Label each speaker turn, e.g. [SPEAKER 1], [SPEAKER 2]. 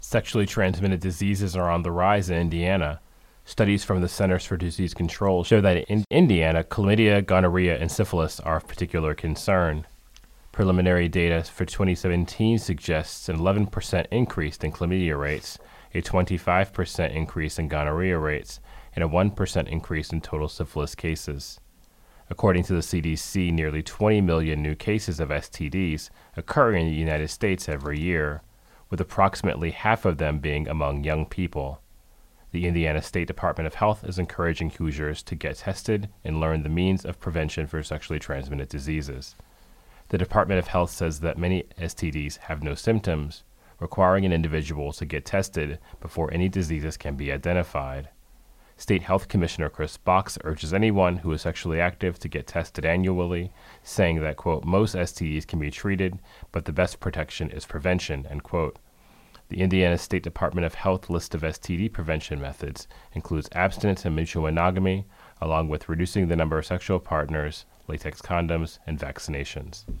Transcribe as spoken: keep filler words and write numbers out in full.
[SPEAKER 1] Sexually transmitted diseases are on the rise in Indiana. Studies from the Centers for Disease Control show that in Indiana, chlamydia, gonorrhea, and syphilis are of particular concern. Preliminary data for twenty seventeen suggests an eleven percent increase in chlamydia rates, a twenty-five percent increase in gonorrhea rates, and a one percent increase in total syphilis cases. According to the C D C, nearly twenty million new cases of S T Ds occur in the United States every year, with approximately half of them being among young people. The Indiana State Department of Health is encouraging Hoosiers to get tested and learn the means of prevention for sexually transmitted diseases. The Department of Health says that many S T Ds have no symptoms, requiring an individual to get tested before any diseases can be identified. State Health Commissioner Chris Box urges anyone who is sexually active to get tested annually, saying that, quote, most S T Ds can be treated, but the best protection is prevention, end quote. The Indiana State Department of Health list of S T D prevention methods includes abstinence and mutual monogamy, along with reducing the number of sexual partners, latex condoms, and vaccinations.